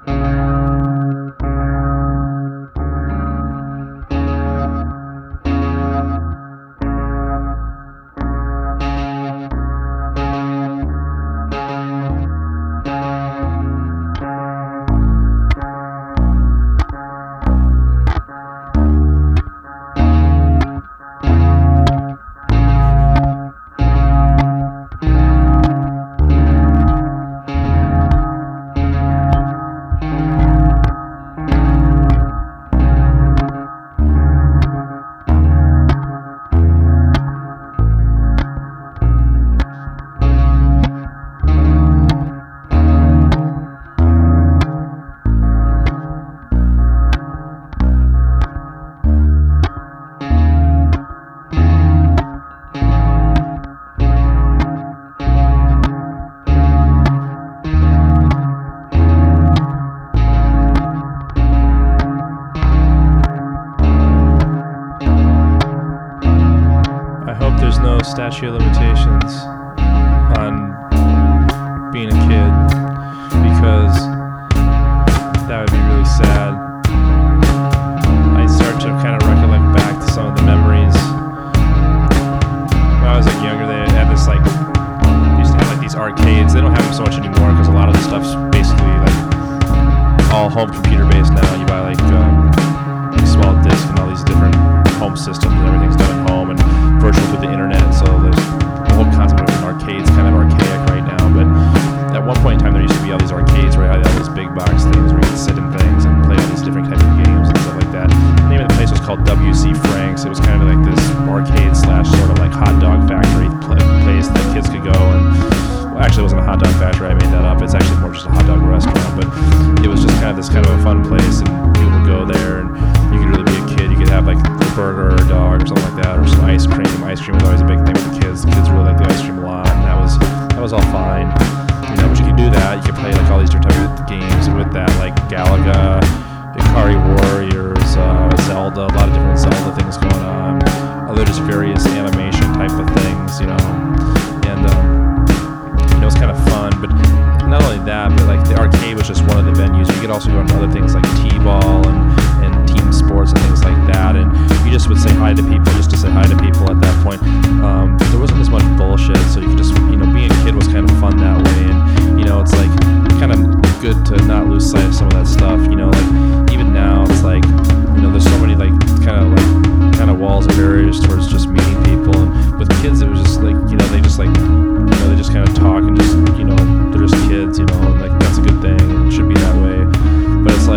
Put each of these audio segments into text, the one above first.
There's no statute of limitations on being a kid, because that would be really sad. I start to kind of recollect back to some of the memories. When I was younger, they had this they used to have these arcades. They don't have them so much anymore because a lot of the stuff's basically all home computer based now. You buy small disc and all these different home systems, and everything's done at home and virtual through the internet. So there's the whole concept of an arcade's kind of archaic right now. But at one point in time, there used to be all these arcades where you had all these big box things where you could sit in things and play all these different types of games and stuff like that. The name of the place was called W.C. Frank's. It was kind of like this arcade / sort of hot dog factory place that kids could go and. Actually, it wasn't a hot dog factory. I made that up. It's actually more just a hot dog restaurant. But it was just kind of a fun place, and people would go there, and you could really be a kid. You could have a burger or a dog or something like that, or some ice cream. Ice cream was always a big thing with the kids. The kids really liked the ice cream a lot, and that was all fine. But you could do that. You could play all these different types of games with that, like Galaga, Ikari Warriors, Zelda. A lot of different Zelda things going on. Other just various animation type of things, and. It was kind of fun, but not only that, but the arcade was just one of the venues. You could also go to other things like T-ball and team sports and things like that, and you just would say hi to people just to say hi to people at that point. There wasn't as much bullshit, so you could just, being a kid was kind of fun that way, and, it's kind of good to not lose sight of some of that stuff, even now, it's there's so many kind of walls and barriers towards just meeting people, and with kids, it was just they just kind of talk and just, they're just kids, and that's a good thing, and it should be that way. But it's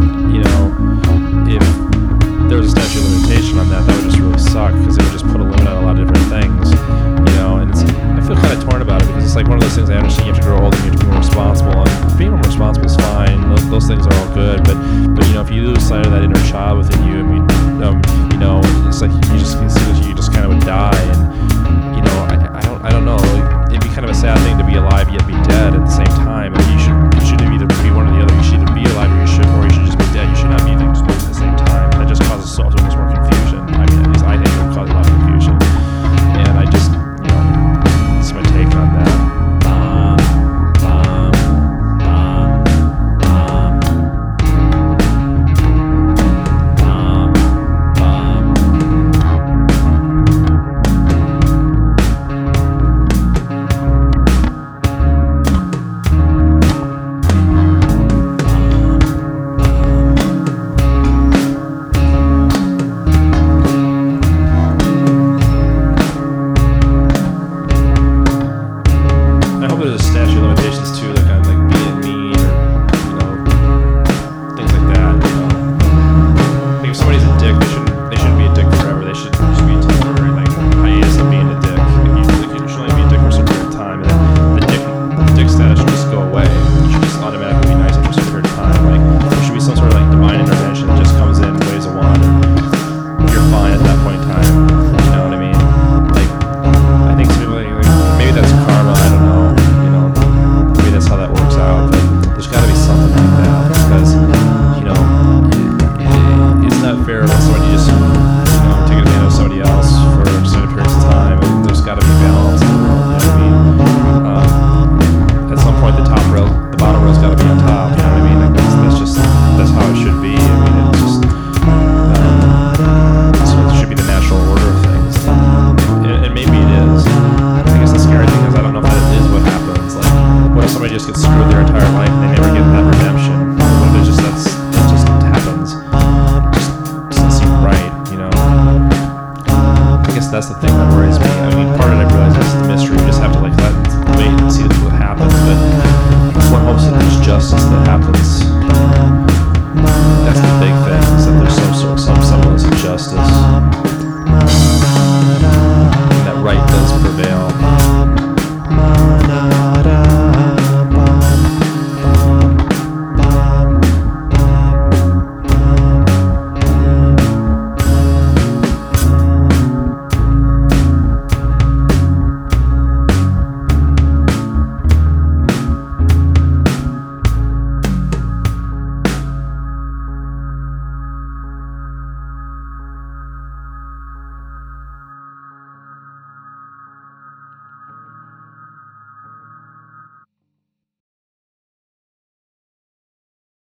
if there was a statute of limitation on that would just really suck, because it would just put a limit on a lot of different things, and I feel kind of torn about it, because it's one of those things I understand you have to grow older and you have to be more responsible, and being more responsible is fine, those things are all good, but if you lose sight of that inner child within you, it's you just can see that you just kind of would die, and I don't know, it'd be kind of a sad thing to be alive yet be dead at the same time. You should